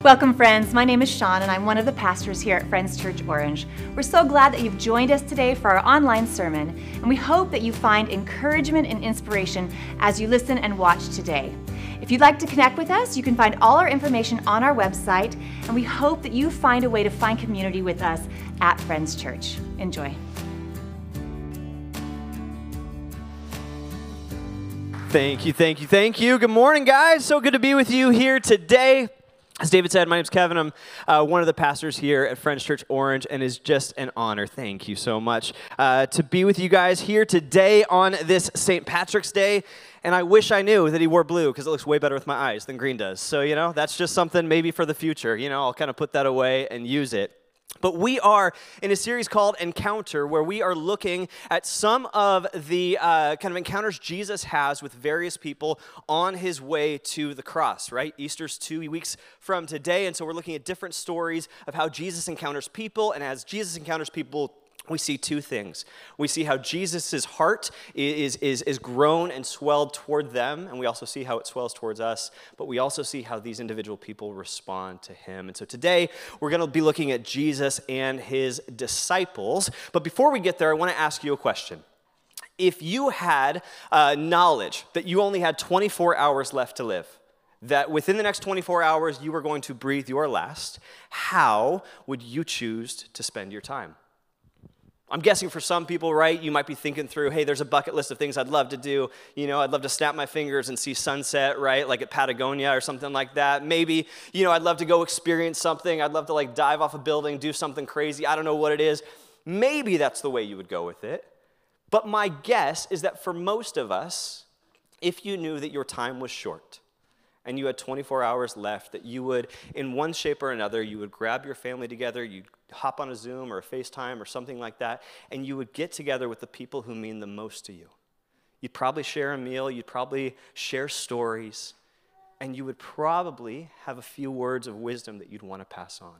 Welcome, friends. My name is Sean, and I'm one of the pastors here at Friends Church Orange. We're so glad that you've joined us today for our online sermon, and we hope that you find encouragement and inspiration as you listen and watch today. If you'd like to connect with us, you can find all our information on our website, and we hope that you find a way to find community with us at Friends Church. Enjoy. Thank you. Good morning, guys. So good to be with you here today. As David said, my name's Kevin. I'm one of the pastors here at Friends Church Orange, and it's just an honor. Thank you so much to be with you guys here today on this St. Patrick's Day. And I wish I knew that he wore blue because it looks way better with my eyes than green does. So, that's just something maybe for the future. I'll kind of put that away and use it. But we are in a series called Encounter, where we are looking at some of the kind of encounters Jesus has with various people on his way to the cross, right? Easter's 2 weeks from today, and so we're looking at different stories of how Jesus encounters people, and as Jesus encounters people, we see two things. We see how Jesus' heart is grown and swelled toward them, and we also see how it swells towards us, but we also see how these individual people respond to him. And so today, we're going to be looking at Jesus and his disciples. But before we get there, I want to ask you a question. If you had knowledge that you only had 24 hours left to live, that within the next 24 hours you were going to breathe your last, how would you choose to spend your time? I'm guessing for some people, right, you might be thinking through, hey, there's a bucket list of things I'd love to do. I'd love to snap my fingers and see sunset, right, like at Patagonia or something like that. Maybe, I'd love to go experience something. I'd love to, dive off a building, do something crazy. I don't know what it is. Maybe that's the way you would go with it. But my guess is that for most of us, if you knew that your time was short and you had 24 hours left, that you would, in one shape or another, you would grab your family together, you'd hop on a Zoom or a FaceTime or something like that, and you would get together with the people who mean the most to you. You'd probably share a meal, you'd probably share stories, and you would probably have a few words of wisdom that you'd want to pass on.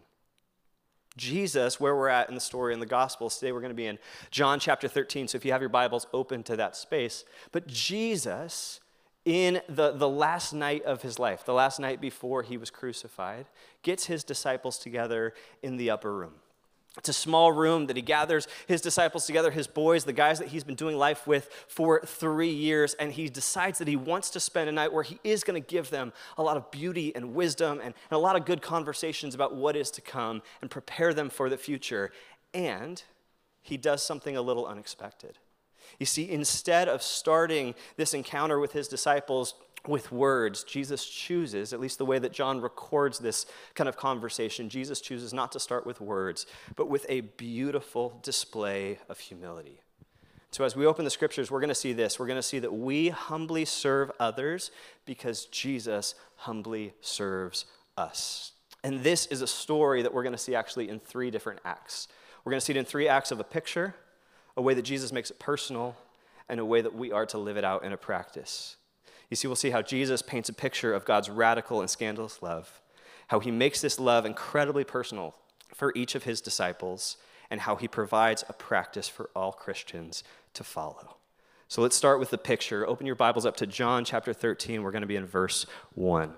Jesus, where we're at in the story in the Gospels, today we're going to be in John chapter 13, so if you have your Bibles, open to that space. But Jesus, in the last night of his life, the last night before he was crucified, gets his disciples together in the upper room. It's a small room that he gathers his disciples together, his boys, the guys that he's been doing life with for 3 years, and he decides that he wants to spend a night where he is going to give them a lot of beauty and wisdom and a lot of good conversations about what is to come and prepare them for the future. And he does something a little unexpected. You see, instead of starting this encounter with his disciples with words, Jesus chooses, at least the way that John records this kind of conversation, Jesus chooses not to start with words, but with a beautiful display of humility. So as we open the scriptures, we're going to see this. We're going to see that we humbly serve others because Jesus humbly serves us. And this is a story that we're going to see actually in 3 different acts. We're going to see it in 3 acts of a picture, a way that Jesus makes it personal, and a way that we are to live it out in a practice. You see, we'll see how Jesus paints a picture of God's radical and scandalous love, how he makes this love incredibly personal for each of his disciples, and how he provides a practice for all Christians to follow. So let's start with the picture. Open your Bibles up to John chapter 13. We're going to be in verse 1.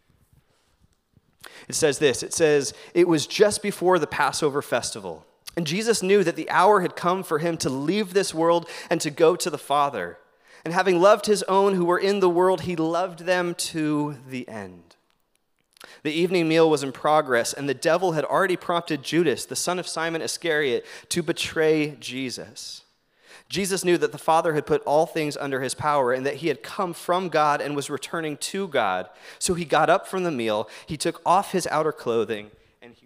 It says this. It says, "It was just before the Passover festival, and Jesus knew that the hour had come for him to leave this world and to go to the Father. And having loved his own who were in the world, he loved them to the end. The evening meal was in progress, and the devil had already prompted Judas, the son of Simon Iscariot, to betray Jesus. Jesus knew that the Father had put all things under his power and that he had come from God and was returning to God. So he got up from the meal, he took off his outer clothing, and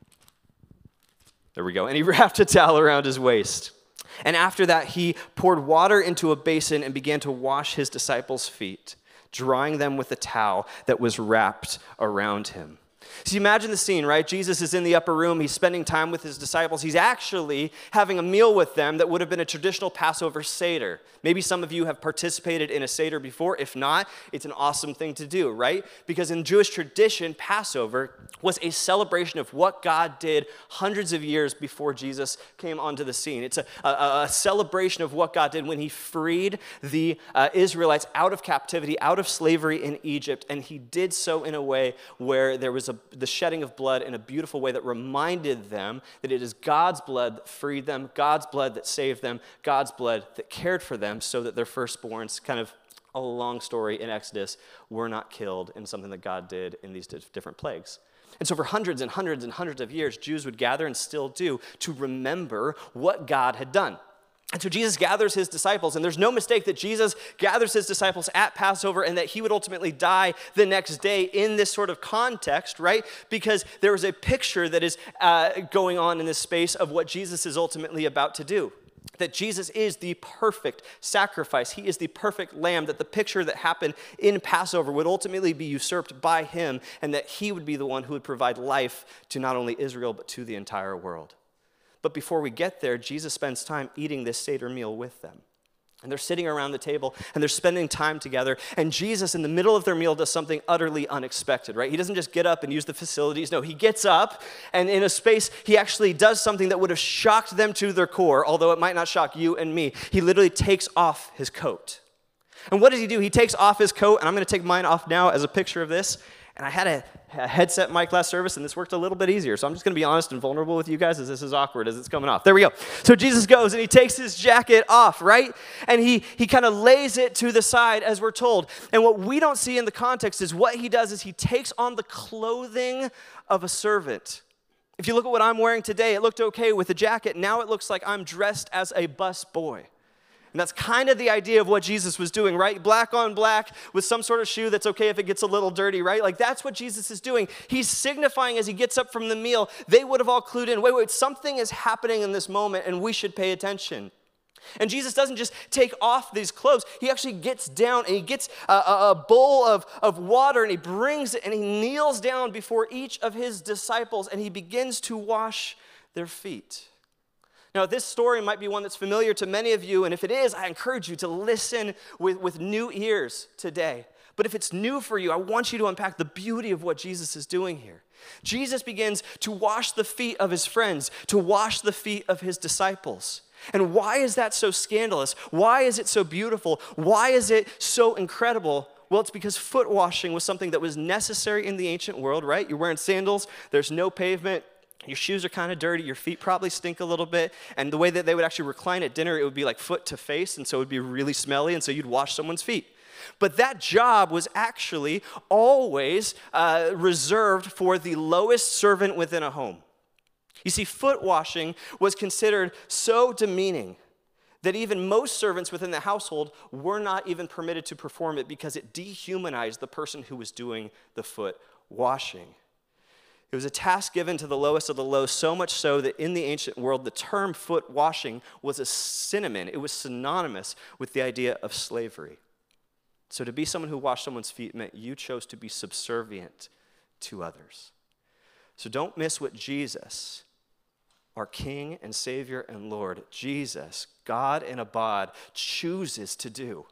he wrapped a towel around his waist. And after that, he poured water into a basin and began to wash his disciples' feet, drying them with the towel that was wrapped around him." So you imagine the scene, right? Jesus is in the upper room. He's spending time with his disciples. He's actually having a meal with them that would have been a traditional Passover Seder. Maybe some of you have participated in a Seder before. If not, it's an awesome thing to do, right? Because in Jewish tradition, Passover was a celebration of what God did hundreds of years before Jesus came onto the scene. It's a celebration of what God did when he freed the Israelites out of captivity, out of slavery in Egypt, and he did so in a way where there was a the shedding of blood in a beautiful way that reminded them that it is God's blood that freed them, God's blood that saved them, God's blood that cared for them so that their firstborns, kind of a long story in Exodus, were not killed in something that God did in these different plagues. And so for hundreds and hundreds and hundreds of years, Jews would gather and still do to remember what God had done. And so Jesus gathers his disciples, and there's no mistake that Jesus gathers his disciples at Passover and that he would ultimately die the next day in this sort of context, right? Because there is a picture that is going on in this space of what Jesus is ultimately about to do. That Jesus is the perfect sacrifice. He is the perfect lamb, that the picture that happened in Passover would ultimately be usurped by him, and that he would be the one who would provide life to not only Israel, but to the entire world. But before we get there, Jesus spends time eating this Seder meal with them. And they're sitting around the table, and they're spending time together. And Jesus, in the middle of their meal, does something utterly unexpected, right? He doesn't just get up and use the facilities. No, he gets up, and in a space, he actually does something that would have shocked them to their core, although it might not shock you and me. He literally takes off his coat. And what does he do? He takes off his coat, and I'm going to take mine off now as a picture of this. And I had a headset mic last service, and this worked a little bit easier. So I'm just going to be honest and vulnerable with you guys as this is awkward as it's coming off. There we go. So Jesus goes, and he takes his jacket off, right? And he kind of lays it to the side, as we're told. And what we don't see in the context is what he does is he takes on the clothing of a servant. If you look at what I'm wearing today, it looked okay with the jacket. Now it looks like I'm dressed as a bus boy. And that's kind of the idea of what Jesus was doing, right? Black on black with some sort of shoe that's okay if it gets a little dirty, right? Like that's what Jesus is doing. He's signifying as he gets up from the meal, they would have all clued in, wait, something is happening in this moment and we should pay attention. And Jesus doesn't just take off these clothes. He actually gets down and he gets a bowl of water and he brings it and he kneels down before each of his disciples and he begins to wash their feet. Now, this story might be one that's familiar to many of you, and if it is, I encourage you to listen with new ears today. But if it's new for you, I want you to unpack the beauty of what Jesus is doing here. Jesus begins to wash the feet of his friends, to wash the feet of his disciples. And why is that so scandalous? Why is it so beautiful? Why is it so incredible? Well, it's because foot washing was something that was necessary in the ancient world, right? You're wearing sandals, there's no pavement. Your shoes are kind of dirty, your feet probably stink a little bit, and the way that they would actually recline at dinner, it would be like foot to face, and so it would be really smelly, and so you'd wash someone's feet. But that job was actually always reserved for the lowest servant within a home. You see, foot washing was considered so demeaning that even most servants within the household were not even permitted to perform it because it dehumanized the person who was doing the foot washing. It was a task given to the lowest of the low, so much so that in the ancient world, the term foot washing was a synonym. It was synonymous with the idea of slavery. So to be someone who washed someone's feet meant you chose to be subservient to others. So don't miss what Jesus, our King and Savior and Lord, Jesus, God in a bod, chooses to do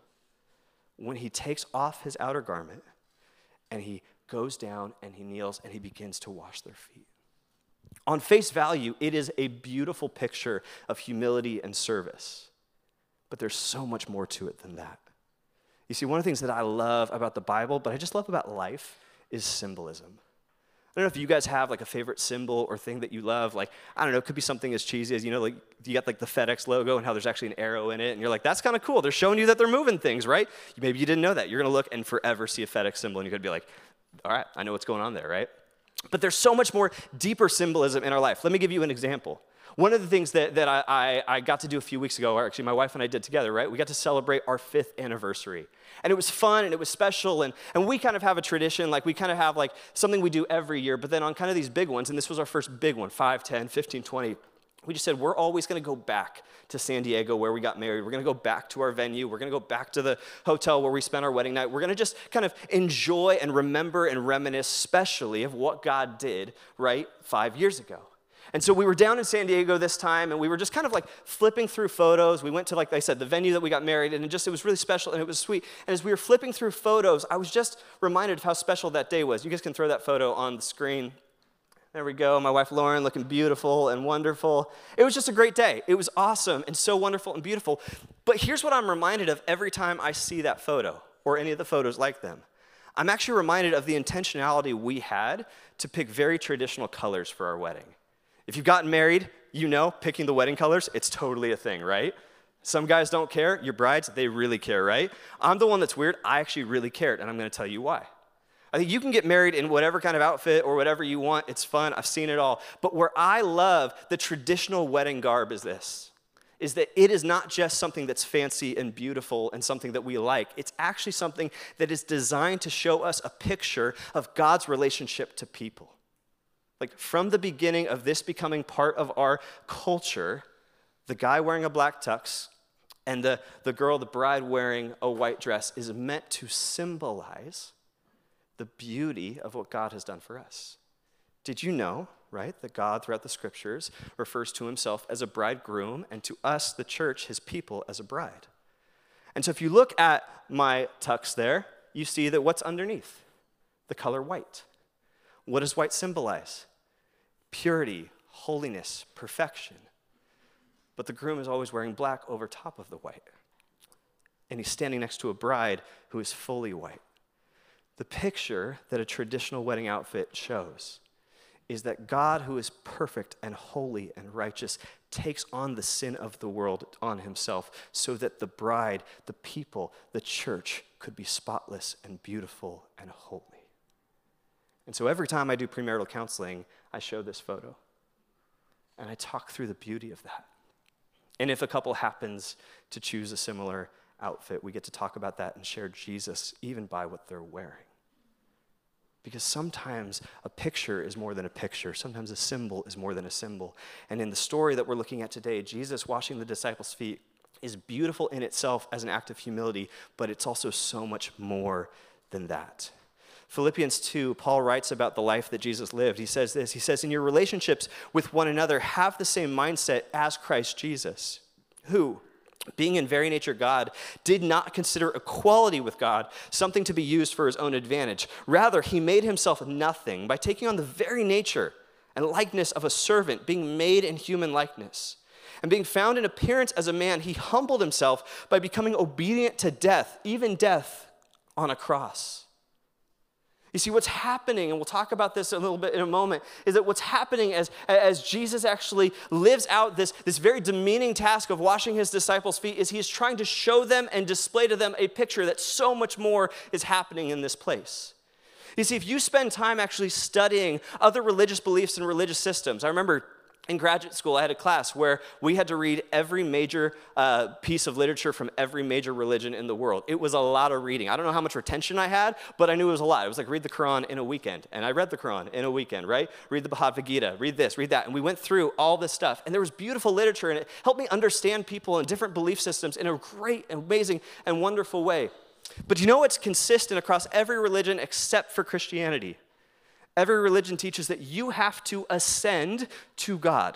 when he takes off his outer garment and he goes down and he kneels and he begins to wash their feet. On face value, it is a beautiful picture of humility and service. But there's so much more to it than that. You see, one of the things that I love about the Bible, but I just love about life, is symbolism. I don't know if you guys have like a favorite symbol or thing that you love. Like, I don't know, it could be something as cheesy as, like you got like the FedEx logo and how there's actually an arrow in it. And you're like, that's kind of cool. They're showing you that they're moving things, right? Maybe you didn't know that. You're going to look and forever see a FedEx symbol and you're going to be like, all right, I know what's going on there, right? But there's so much more deeper symbolism in our life. Let me give you an example. One of the things that I got to do a few weeks ago, or actually my wife and I did together, right? We got to celebrate our 5th anniversary. And it was fun and it was special. And we kind of have a tradition, like we kind of have like something we do every year, but then on kind of these big ones, and this was our first big one, 5, 10, 15, 20, we just said, we're always going to go back to San Diego where we got married. We're going to go back to our venue. We're going to go back to the hotel where we spent our wedding night. We're going to just kind of enjoy and remember and reminisce especially of what God did, right, 5 years ago. And so we were down in San Diego this time, and we were just kind of like flipping through photos. We went to, like I said, the venue that we got married, and it was really special, and it was sweet. And as we were flipping through photos, I was just reminded of how special that day was. You guys can throw that photo on the screen. There we go, my wife Lauren looking beautiful and wonderful. It was just a great day. It was awesome and so wonderful and beautiful. But here's what I'm reminded of every time I see that photo or any of the photos like them. I'm actually reminded of the intentionality we had to pick very traditional colors for our wedding. If you've gotten married, you know picking the wedding colors, it's totally a thing, right? Some guys don't care. Your brides, they really care, right? I'm the one that's weird. I actually really cared, and I'm going to tell you why. I think you can get married in whatever kind of outfit or whatever you want. It's fun. I've seen it all. But where I love the traditional wedding garb is that it is not just something that's fancy and beautiful and something that we like. It's actually something that is designed to show us a picture of God's relationship to people. Like from the beginning of this becoming part of our culture, the guy wearing a black tux and the girl, the bride, wearing a white dress is meant to symbolize the beauty of what God has done for us. Did you know, right, that God throughout the scriptures refers to himself as a bridegroom and to us, the church, his people, as a bride? And so if you look at my tux there, you see that what's underneath? The color white. What does white symbolize? Purity, holiness, perfection. But the groom is always wearing black over top of the white. And he's standing next to a bride who is fully white. The picture that a traditional wedding outfit shows is that God, who is perfect and holy and righteous, takes on the sin of the world on himself so that the bride, the people, the church could be spotless and beautiful and holy. And so every time I do premarital counseling, I show this photo. And I talk through the beauty of that. And if a couple happens to choose a similar outfit, we get to talk about that and share Jesus even by what they're wearing. Because sometimes a picture is more than a picture. Sometimes a symbol is more than a symbol. And in the story that we're looking at today, Jesus washing the disciples' feet is beautiful in itself as an act of humility, but it's also so much more than that. Philippians 2, Paul writes about the life that Jesus lived. He says this, he says, in your relationships with one another, have the same mindset as Christ Jesus, who, being in very nature God, did not consider equality with God something to be used for his own advantage. Rather, he made himself nothing by taking on the very nature and likeness of a servant, being made in human likeness. And being found in appearance as a man, he humbled himself by becoming obedient to death, even death on a cross. You see, what's happening, and we'll talk about this a little bit in a moment, is that what's happening as Jesus actually lives out this very demeaning task of washing his disciples' feet is he's trying to show them and display to them a picture that so much more is happening in this place. You see, if you spend time actually studying other religious beliefs and religious systems, I remember in graduate school, I had a class where we had to read every major piece of literature from every major religion in the world. It was a lot of reading. I don't know how much retention I had, but I knew it was a lot. It was like read the Quran in a weekend. And I read the Quran in a weekend, right? Read the Bhagavad Gita, read this, read that. And we went through all this stuff. And there was beautiful literature, and it helped me understand people and different belief systems in a great, amazing, and wonderful way. But you know what's consistent across every religion except for Christianity? Every religion teaches that you have to ascend to God.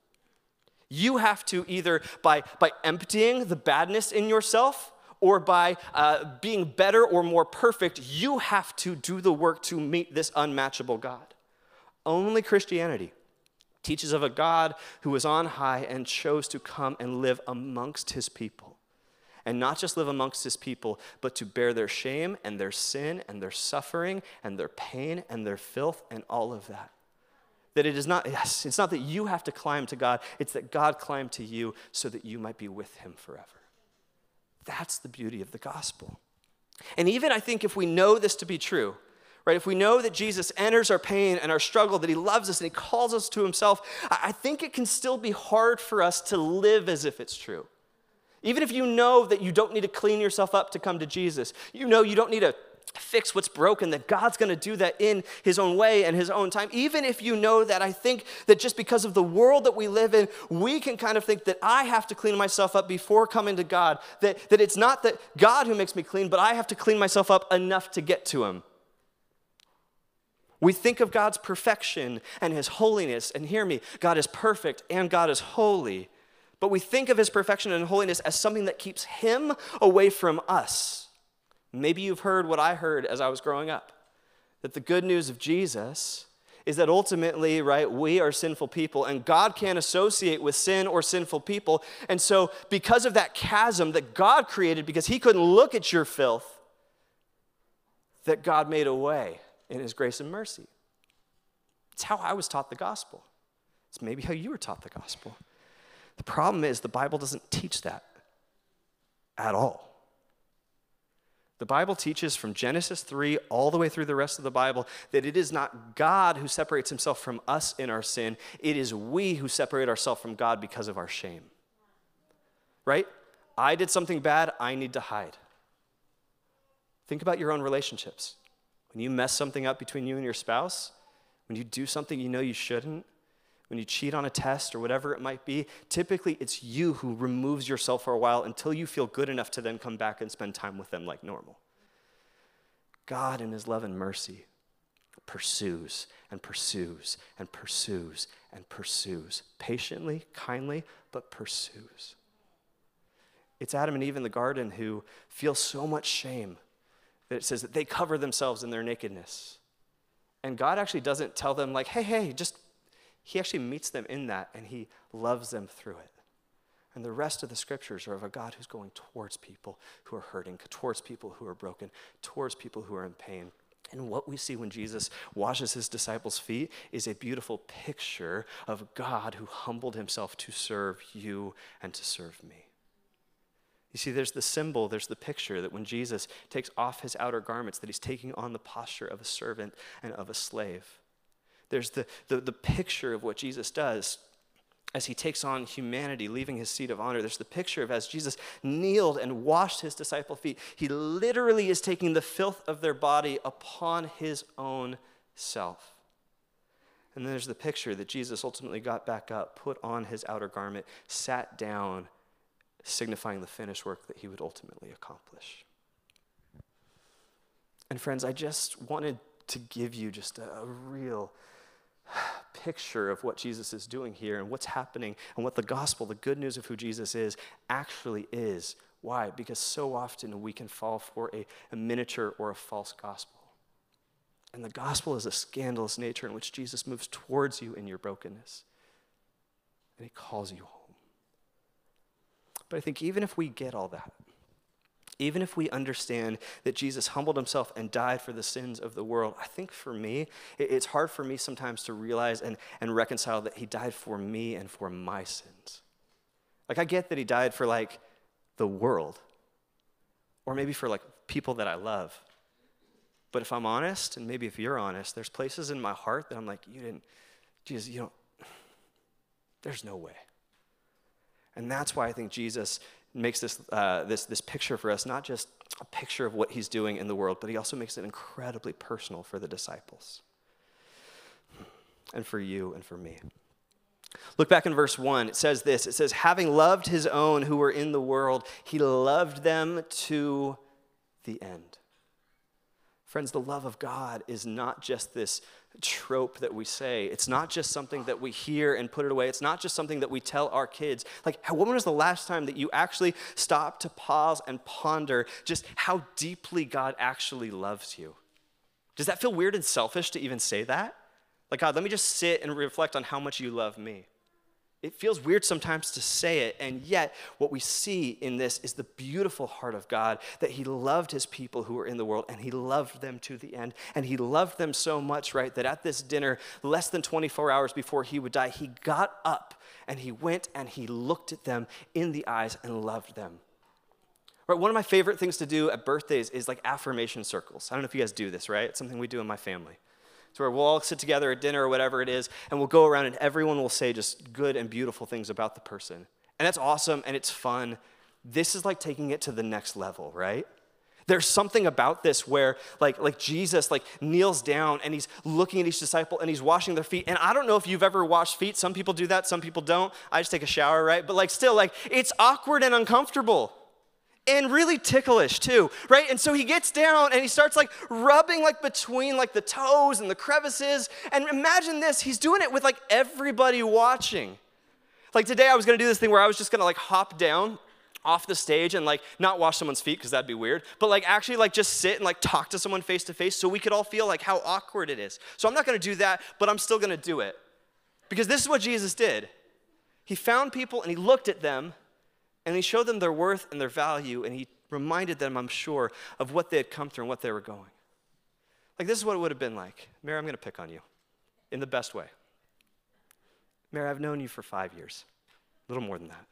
You have to either by emptying the badness in yourself or by being better or more perfect, you have to do the work to meet this unmatchable God. Only Christianity teaches of a God who was on high and chose to come and live amongst his people. And not just live amongst his people, but to bear their shame and their sin and their suffering and their pain and their filth and all of that. That it is not, yes, it's not that you have to climb to God, it's that God climbed to you so that you might be with him forever. That's the beauty of the gospel. And even I think if we know this to be true, right, if we know that Jesus enters our pain and our struggle, that he loves us and he calls us to himself, I think it can still be hard for us to live as if it's true. Even if you know that you don't need to clean yourself up to come to Jesus, you know you don't need to fix what's broken, that God's going to do that in his own way and his own time. Even if you know that, I think that just because of the world that we live in, we can kind of think that I have to clean myself up before coming to God, that it's not that God who makes me clean, but I have to clean myself up enough to get to him. We think of God's perfection and his holiness, and hear me, God is perfect and God is holy. But we think of his perfection and holiness as something that keeps him away from us. Maybe you've heard what I heard as I was growing up, that the good news of Jesus is that ultimately, right, we are sinful people and God can't associate with sin or sinful people. And so because of that chasm that God created, because he couldn't look at your filth, that God made a way in his grace and mercy. It's how I was taught the gospel. It's maybe how you were taught the gospel. The problem is the Bible doesn't teach that at all. The Bible teaches from Genesis 3 all the way through the rest of the Bible that it is not God who separates himself from us in our sin. It is we who separate ourselves from God because of our shame. Right? I did something bad, I need to hide. Think about your own relationships. When you mess something up between you and your spouse, when you do something you know you shouldn't, when you cheat on a test or whatever it might be, typically it's you who removes yourself for a while until you feel good enough to then come back and spend time with them like normal. God in his love and mercy pursues and pursues and pursues and pursues. Patiently, kindly, but pursues. It's Adam and Eve in the garden who feel so much shame that it says that they cover themselves in their nakedness. And God actually doesn't tell them like, hey, he actually meets them in that and he loves them through it. And the rest of the scriptures are of a God who's going towards people who are hurting, towards people who are broken, towards people who are in pain. And what we see when Jesus washes his disciples' feet is a beautiful picture of God who humbled himself to serve you and to serve me. You see, there's the symbol, there's the picture that when Jesus takes off his outer garments, that he's taking on the posture of a servant and of a slave. There's the picture of what Jesus does as he takes on humanity, leaving his seat of honor. There's the picture of as Jesus kneeled and washed his disciples' feet, he literally is taking the filth of their body upon his own self. And then there's the picture that Jesus ultimately got back up, put on his outer garment, sat down, signifying the finished work that he would ultimately accomplish. And friends, I just wanted to give you just a real picture of what Jesus is doing here and what's happening and what the gospel, the good news of who Jesus is, actually is. Why? Because so often we can fall for a miniature or a false gospel. And the gospel is a scandalous nature in which Jesus moves towards you in your brokenness. And he calls you home. But I think even if we get all that, even if we understand that Jesus humbled himself and died for the sins of the world, I think for me, it's hard for me sometimes to realize and reconcile that he died for me and for my sins. Like, I get that he died for, like, the world, or maybe for, like, people that I love. But if I'm honest, and maybe if you're honest, there's places in my heart that I'm like, Jesus, there's no way. And that's why I think Jesus makes this picture for us, not just a picture of what he's doing in the world, but he also makes it incredibly personal for the disciples and for you and for me. Look back in verse 1. It says this. It says, having loved his own who were in the world, he loved them to the end. Friends, the love of God is not just this trope that we say. It's not just something that we hear and put it away. It's not just something that we tell our kids. Like, when was the last time that you actually stopped to pause and ponder just how deeply God actually loves you? Does that feel weird and selfish to even say that? Like, God, let me just sit and reflect on how much you love me. It feels weird sometimes to say it, and yet what we see in this is the beautiful heart of God, that he loved his people who were in the world, and he loved them to the end. And he loved them so much, right, that at this dinner, less than 24 hours before he would die, he got up and he went and he looked at them in the eyes and loved them. Right, one of my favorite things to do at birthdays is like affirmation circles. I don't know if you guys do this, right? It's something we do in my family. It's where we'll all sit together at dinner or whatever it is, and we'll go around and everyone will say just good and beautiful things about the person. And that's awesome and it's fun. This is like taking it to the next level, right? There's something about this where like Jesus like kneels down and he's looking at each disciple and he's washing their feet. And I don't know if you've ever washed feet. Some people do that, some people don't. I just take a shower, right? But like still, like it's awkward and uncomfortable. And really ticklish too, right? And so he gets down and he starts like rubbing like between like the toes and the crevices. And imagine this, he's doing it with like everybody watching. Like today I was gonna do this thing where I was just gonna like hop down off the stage and like not wash someone's feet because that'd be weird, but like actually like just sit and like talk to someone face to face so we could all feel like how awkward it is. So I'm not gonna do that, but I'm still gonna do it. Because this is what Jesus did. He found people and he looked at them and he showed them their worth and their value, and he reminded them, I'm sure, of what they had come through and what they were going. Like, this is what it would have been like. Mary, I'm going to pick on you in the best way. Mary, I've known you for 5 years, a little more than that.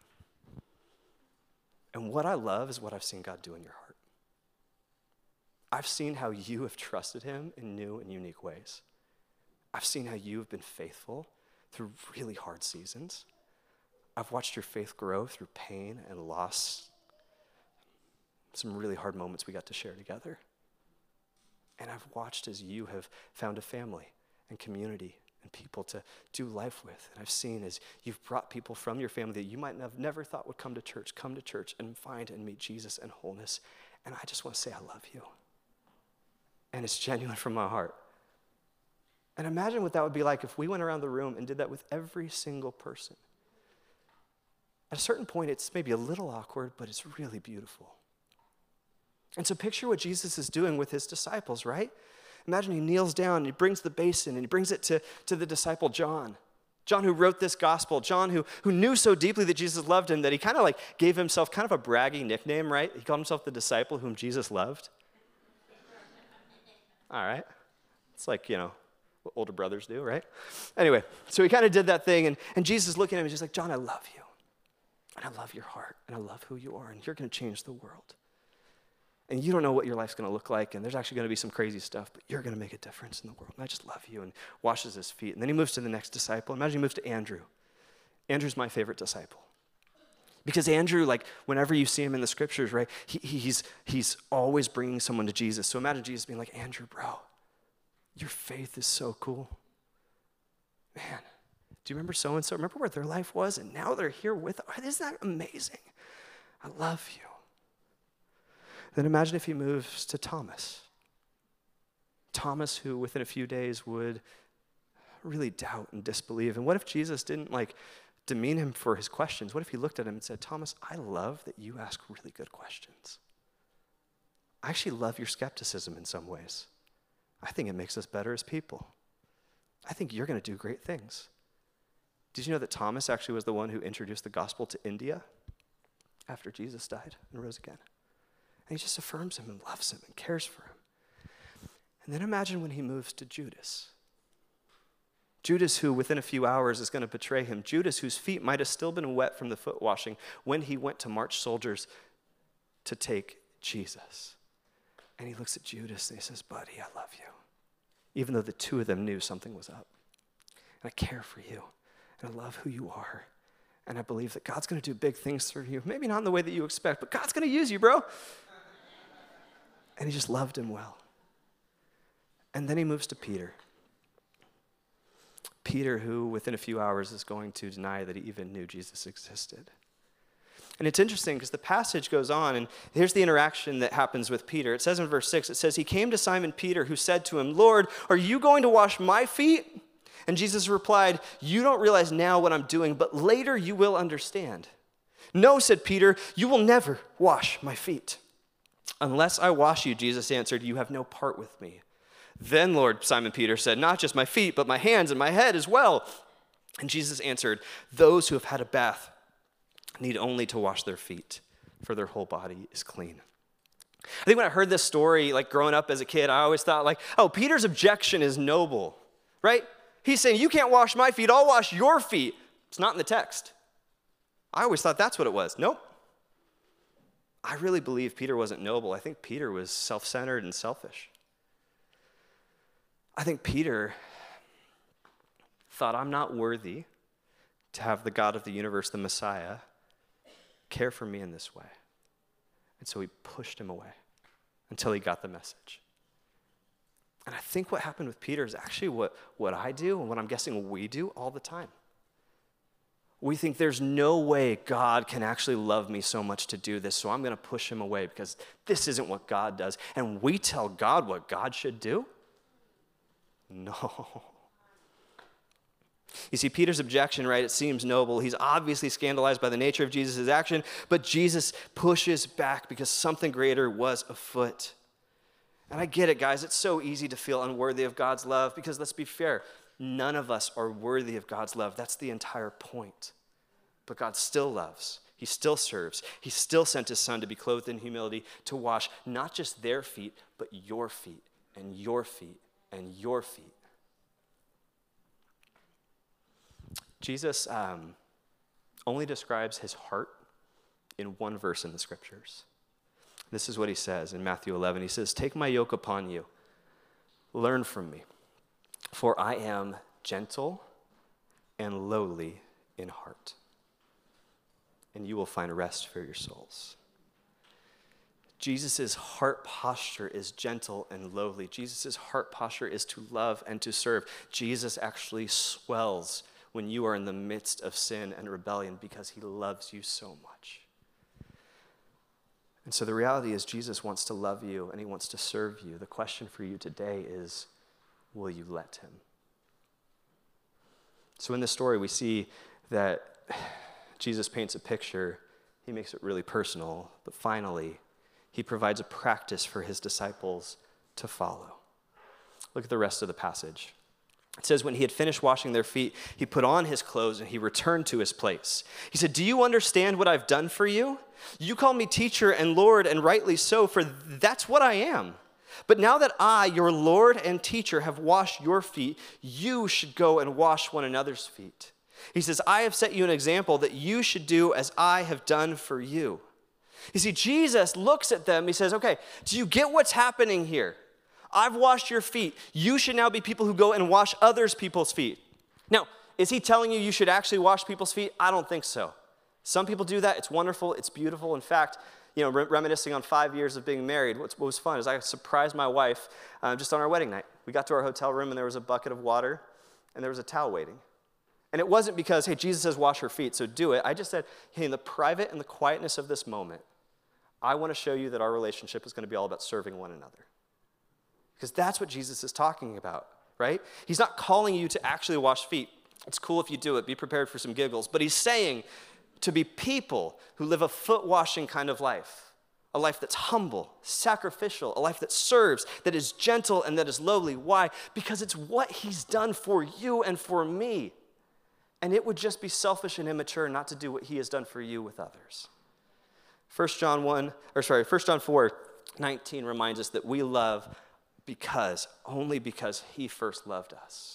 And what I love is what I've seen God do in your heart. I've seen how you have trusted him in new and unique ways. I've seen how you have been faithful through really hard seasons. I've watched your faith grow through pain and loss. Some really hard moments we got to share together. And I've watched as you have found a family and community and people to do life with. And I've seen as you've brought people from your family that you might have never thought would come to church and find and meet Jesus in wholeness. And I just want to say I love you. And it's genuine from my heart. And imagine what that would be like if we went around the room and did that with every single person. At a certain point, it's maybe a little awkward, but it's really beautiful. And so picture what Jesus is doing with his disciples, right? Imagine he kneels down and he brings the basin and he brings it to the disciple John. John who wrote this gospel, John who knew so deeply that Jesus loved him that he kind of like gave himself kind of a braggy nickname, right? He called himself the disciple whom Jesus loved. All right. It's like, what older brothers do, right? Anyway, so he kind of did that thing and Jesus is looking at him and he's just like, John, I love you. And I love your heart and I love who you are and you're going to change the world. And you don't know what your life's going to look like, and there's actually going to be some crazy stuff, but you're going to make a difference in the world. And I just love you, and washes his feet. And then he moves to the next disciple. Imagine he moves to Andrew. Andrew's my favorite disciple. Because Andrew, like, whenever you see him in the scriptures, right, he's always bringing someone to Jesus. So imagine Jesus being like, Andrew, bro, your faith is so cool. Man, do you remember so-and-so? Remember where their life was, and now they're here with us? Isn't that amazing? I love you. Then imagine if he moves to Thomas. Thomas, who within a few days would really doubt and disbelieve. And what if Jesus didn't demean him for his questions? What if he looked at him and said, Thomas, I love that you ask really good questions. I actually love your skepticism in some ways. I think it makes us better as people. I think you're going to do great things. Did you know that Thomas actually was the one who introduced the gospel to India after Jesus died and rose again? And he just affirms him and loves him and cares for him. And then imagine when he moves to Judas. Judas, who within a few hours is going to betray him. Judas, whose feet might have still been wet from the foot washing when he went to march soldiers to take Jesus. And he looks at Judas and he says, buddy, I love you. Even though the two of them knew something was up. And I care for you. And I love who you are. And I believe that God's going to do big things through you. Maybe not in the way that you expect, but God's going to use you, bro. And he just loved him well. And then he moves to Peter. Peter, who within a few hours is going to deny that he even knew Jesus existed. And it's interesting because the passage goes on, and here's the interaction that happens with Peter. It says in verse 6, it says, he came to Simon Peter, who said to him, Lord, are you going to wash my feet? And Jesus replied, you don't realize now what I'm doing, but later you will understand. No, said Peter, you will never wash my feet. Unless I wash you, Jesus answered, you have no part with me. Then, Lord, Simon Peter said, not just my feet, but my hands and my head as well. And Jesus answered, those who have had a bath need only to wash their feet, for their whole body is clean. I think when I heard this story, growing up as a kid, I always thought Peter's objection is noble, right? He's saying, you can't wash my feet, I'll wash your feet. It's not in the text. I always thought that's what it was. Nope. I really believe Peter wasn't noble. I think Peter was self-centered and selfish. I think Peter thought, I'm not worthy to have the God of the universe, the Messiah, care for me in this way. And so he pushed him away until he got the message. And I think what happened with Peter is actually what I do and what I'm guessing we do all the time. We think there's no way God can actually love me so much to do this, so I'm going to push him away because this isn't what God does. And we tell God what God should do? No. You see, Peter's objection, right, it seems noble. He's obviously scandalized by the nature of Jesus' action, but Jesus pushes back because something greater was afoot. And I get it, guys. It's so easy to feel unworthy of God's love because let's be fair. None of us are worthy of God's love. That's the entire point. But God still loves. He still serves. He still sent his son to be clothed in humility to wash not just their feet, but your feet and your feet and your feet. Jesus only describes his heart in one verse in the scriptures. This is what he says in Matthew 11. He says, "Take my yoke upon you, learn from me, for I am gentle and lowly in heart, and you will find rest for your souls." Jesus' heart posture is gentle and lowly. Jesus' heart posture is to love and to serve. Jesus actually swells when you are in the midst of sin and rebellion because he loves you so much. And so the reality is Jesus wants to love you and he wants to serve you. The question for you today is, will you let him? So in this story, we see that Jesus paints a picture. He makes it really personal, but finally, he provides a practice for his disciples to follow. Look at the rest of the passage. It says, when he had finished washing their feet, he put on his clothes and he returned to his place. He said, "Do you understand what I've done for you? You call me teacher and Lord, and rightly so, for that's what I am. But now that I, your Lord and teacher, have washed your feet, you should go and wash one another's feet." He says, "I have set you an example that you should do as I have done for you." You see, Jesus looks at them, he says, okay, do you get what's happening here? I've washed your feet. You should now be people who go and wash others people's feet. Now, is he telling you should actually wash people's feet? I don't think so. Some people do that. It's wonderful. It's beautiful. In fact, reminiscing on 5 years of being married, what was fun is I surprised my wife just on our wedding night. We got to our hotel room and there was a bucket of water and there was a towel waiting. And it wasn't because, hey, Jesus says wash her feet, so do it. I just said, hey, in the private and the quietness of this moment, I want to show you that our relationship is going to be all about serving one another. Because that's what Jesus is talking about, right? He's not calling you to actually wash feet. It's cool if you do it. Be prepared for some giggles. But he's saying to be people who live a foot-washing kind of life, a life that's humble, sacrificial, a life that serves, that is gentle, and that is lowly. Why? Because it's what he's done for you and for me. And it would just be selfish and immature not to do what he has done for you with others. 1 John 4:19 reminds us that we love only because he first loved us.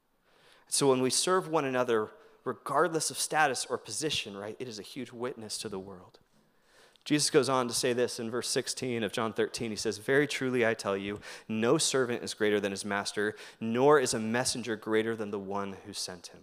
So when we serve one another, regardless of status or position, right, it is a huge witness to the world. Jesus goes on to say this in verse 16 of John 13. He says, "Very truly I tell you, no servant is greater than his master, nor is a messenger greater than the one who sent him."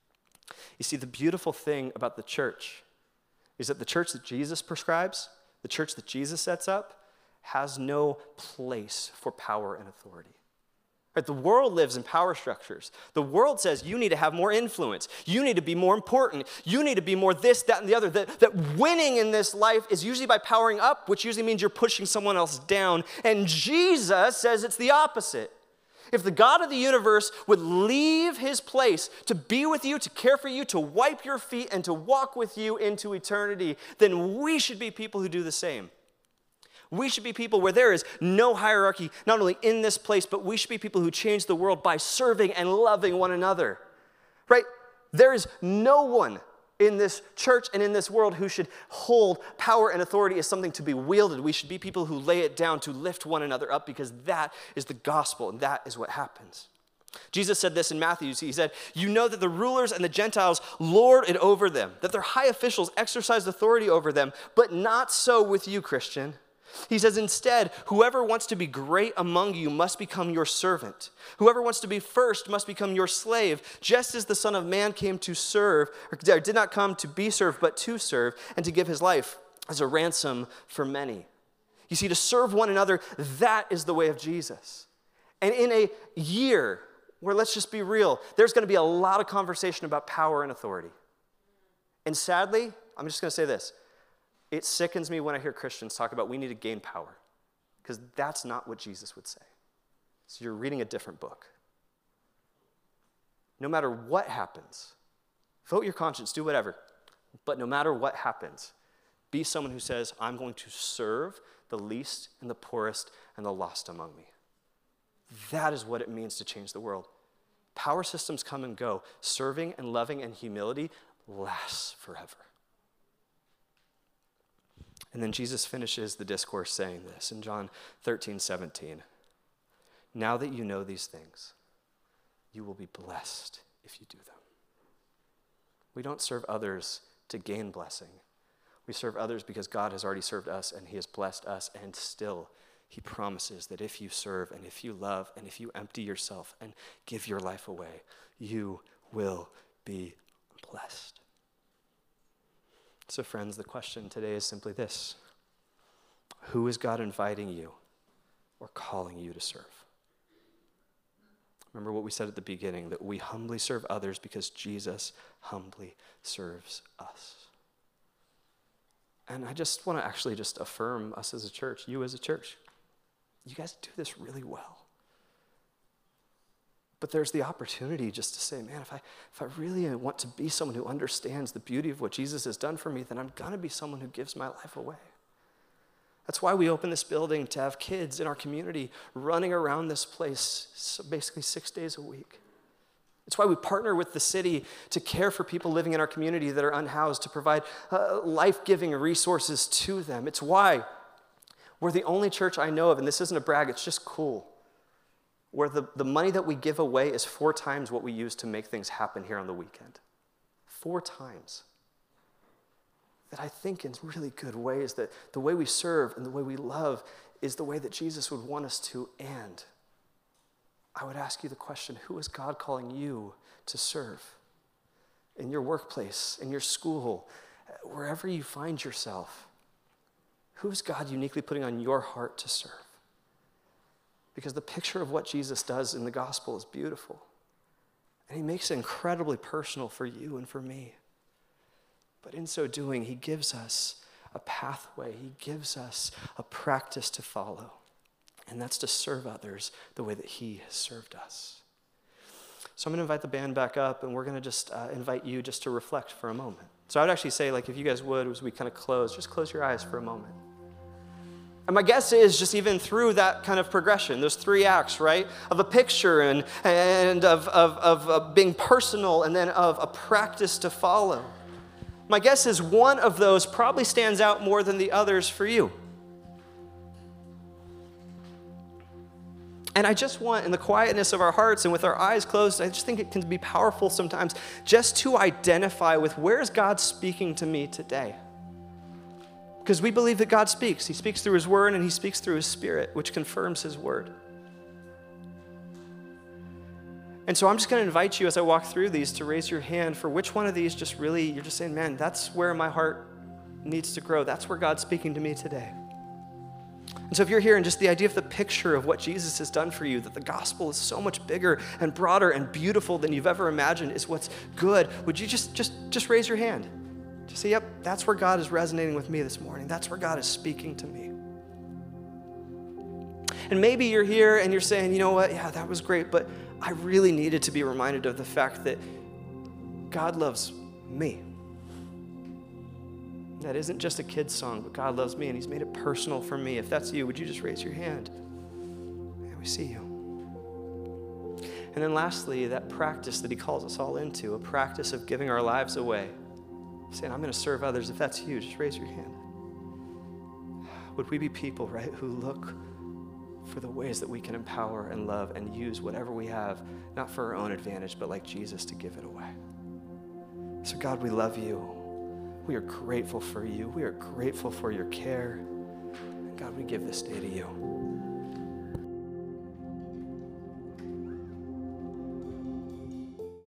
You see, the beautiful thing about the church is that the church that Jesus prescribes, the church that Jesus sets up, has no place for power and authority. Right? The world lives in power structures. The world says you need to have more influence. You need to be more important. You need to be more this, that, and the other. That winning in this life is usually by powering up, which usually means you're pushing someone else down. And Jesus says it's the opposite. If the God of the universe would leave his place to be with you, to care for you, to wipe your feet, and to walk with you into eternity, then we should be people who do the same. We should be people where there is no hierarchy, not only in this place, but we should be people who change the world by serving and loving one another, right? There is no one in this church and in this world who should hold power and authority as something to be wielded. We should be people who lay it down to lift one another up because that is the gospel and that is what happens. Jesus said this in Matthew. He said, "You know that the rulers and the Gentiles lord it over them, that their high officials exercise authority over them, but not so with you, Christian. He says, instead, whoever wants to be great among you must become your servant. Whoever wants to be first must become your slave, just as the Son of Man came to serve, or did not come to be served, but to serve, and to give his life as a ransom for many." You see, to serve one another, that is the way of Jesus. And in a year where, let's just be real, there's going to be a lot of conversation about power and authority. And sadly, I'm just going to say this. It sickens me when I hear Christians talk about we need to gain power, because that's not what Jesus would say. So you're reading a different book. No matter what happens, vote your conscience, do whatever, but no matter what happens, be someone who says, I'm going to serve the least and the poorest and the lost among me. That is what it means to change the world. Power systems come and go. Serving and loving and humility lasts forever. And then Jesus finishes the discourse saying this in John 13:17. now that you know these things, you will be blessed if you do them. We don't serve others to gain blessing. We serve others because God has already served us and he has blessed us, and still he promises that if you serve and if you love and if you empty yourself and give your life away, you will be blessed. So friends, the question today is simply this: who is God inviting you or calling you to serve? Remember what we said at the beginning, that we humbly serve others because Jesus humbly serves us. And I just want to actually just affirm us as a church, you as a church. You guys do this really well. But there's the opportunity just to say, man, if I really want to be someone who understands the beauty of what Jesus has done for me, then I'm going to be someone who gives my life away. That's why we open this building, to have kids in our community running around this place basically 6 days a week. It's why we partner with the city to care for people living in our community that are unhoused, to provide life-giving resources to them. It's why we're the only church I know of, and this isn't a brag, it's just cool, where the money that we give away is 4 times what we use to make things happen here on the weekend. 4 times. That I think in really good ways that the way we serve and the way we love is the way that Jesus would want us to. And I would ask you the question, who is God calling you to serve? In your workplace, in your school, wherever you find yourself, who is God uniquely putting on your heart to serve? Because the picture of what Jesus does in the gospel is beautiful. And he makes it incredibly personal for you and for me. But in so doing, he gives us a pathway. He gives us a practice to follow. And that's to serve others the way that he has served us. So I'm going to invite the band back up, and we're going to just invite you just to reflect for a moment. So I would actually say, if you guys would, as we kind of close, just close your eyes for a moment. And my guess is just even through that kind of progression, those 3 acts, right? Of a picture and of being personal, and then of a practice to follow. My guess is one of those probably stands out more than the others for you. And I just want, in the quietness of our hearts and with our eyes closed, I just think it can be powerful sometimes just to identify with, where is God speaking to me today? Because we believe that God speaks. He speaks through his word and he speaks through his spirit, which confirms his word. And so I'm just going to invite you as I walk through these to raise your hand for which one of these just really, you're just saying, man, that's where my heart needs to grow. That's where God's speaking to me today. And so if you're here and just the idea of the picture of what Jesus has done for you, that the gospel is so much bigger and broader and beautiful than you've ever imagined, is what's good, would you just raise your hand? Just say, yep, that's where God is resonating with me this morning. That's where God is speaking to me. And maybe you're here and you're saying, you know what, yeah, that was great, but I really needed to be reminded of the fact that God loves me. That isn't just a kid's song, but God loves me and he's made it personal for me. If that's you, would you just raise your hand? And we see you. And then lastly, that practice that he calls us all into, a practice of giving our lives away. Saying, I'm going to serve others. If that's you, just raise your hand. Would we be people, right, who look for the ways that we can empower and love and use whatever we have, not for our own advantage, but like Jesus, to give it away. So God, we love you. We are grateful for you. We are grateful for your care. And God, we give this day to you.